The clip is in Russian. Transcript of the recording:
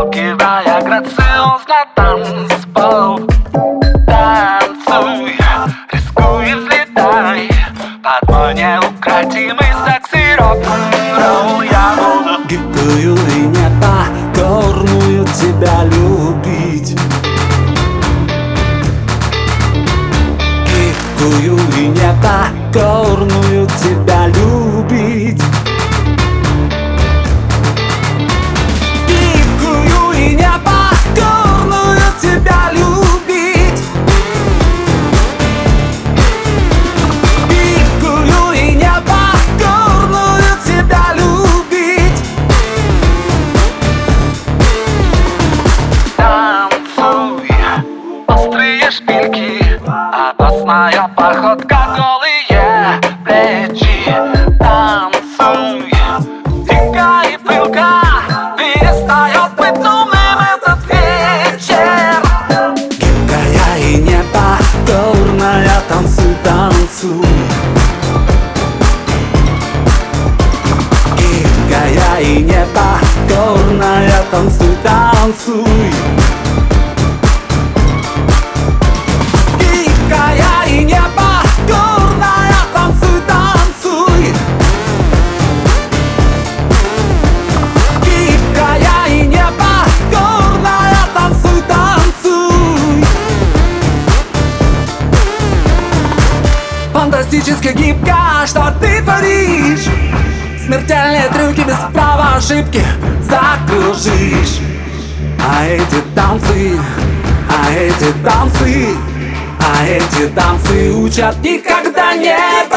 Покидая грациозно танцпол. Танцуй, рискуй, взлетай под мой неукротимый секси рок-н-ролл. Я буду гибкую и непокорную тебя любить, гибкую и непокорную тебя любить, гибкую и непокорную тебя любить, гибкую и непокорную тебя любить. танцуй, острые шпильки, опасная походка, голые плечи. Танцуй, дико и пылко, перестает быть умным этот вечер. Гибкая и непокорная, танцуй, танцуй. Гибкая и непокорная, танцуй, танцуй. Гибкая и непокорная, танцуй, танцуй. Гибкая и непокорная, танцуй, танцуй. Фантастически гибко, что ты творишь. Смертельные трюки без права ошибки закружишь. А эти танцы, а эти танцы, а эти танцы учат никогда не